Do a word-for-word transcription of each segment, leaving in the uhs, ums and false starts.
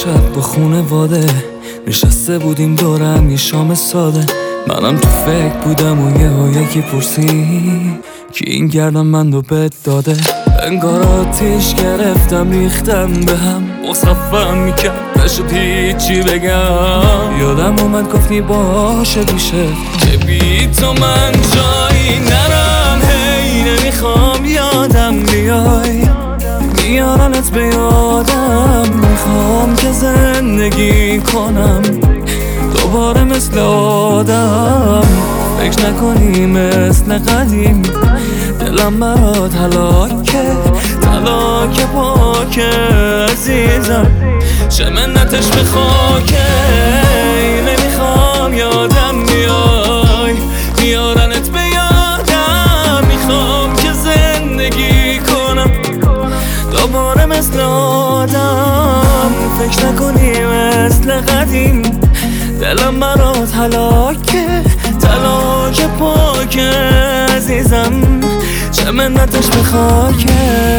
شب با خونواده نشسته بودیم دورم یه شام ساده. منم تو فکر بودم و یه ها یکی پرسی کی این گردم من رو بد داده. انگار آتیش گرفتم ریختم به هم مصفم میکرد نشد هیچی بگم. یادم اومد گفتی باشه بیشه که بی تو من جایی نرم. هی نمیخوام یادم بیای میارنت به یادم. میخوام که زندگی کنم دوباره مثل آدم. فکر نکنی مثل قدیم دلم برات هلاکه تلاک پاکه عزیزم چه منتش به خاکه. نمیخوام یادم بیای میارنت به یادم. میخوام که زندگی کنم دوباره مثل آدم. فکر نکنی مثل قدیم دلم برات هلاکه تلاک پاکه عزیزم چه منتش به خاکه.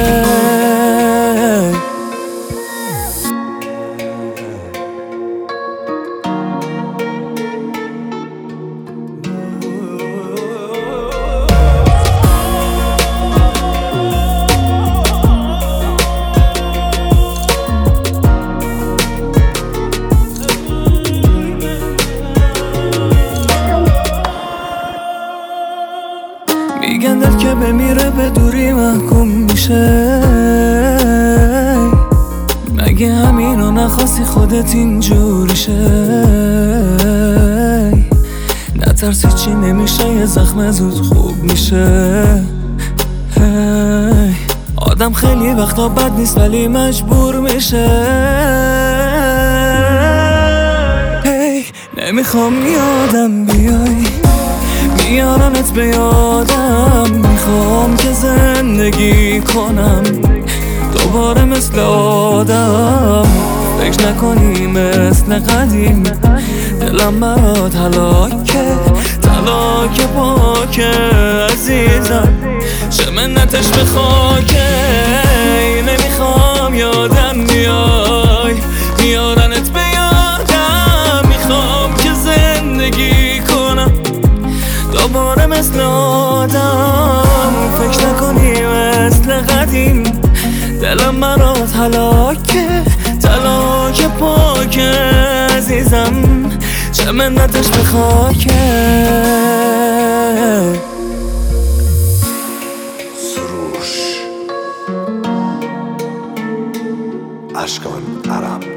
میگن دل که بمیره به دوری محکوم میشه. مگه همینو نخواستی خودت اینجوری شه؟ نترسی چی نمیشه یه زخم زود خوب میشه. هی. آدم خیلی وقتا بد نیست ولی مجبور میشه. هی. نمیخوام یادم بیای میارنت به یادم. میخوام که زندگی کنم دوباره مثل آدم. فکر نکنی مثل قدیم دلم برات هلاکه تلاک پاکه عزیزم چه منتش به خاکه. نمیخوام یادم بیای میارنت به یادم. میخوام که زندگی کنم دوباره مثل آدم. فکر نکنی مثل قدیم دلم برات هلاکه تلاک پاکه عزیزم چه منتش به خاکه. سروش اشکان عرب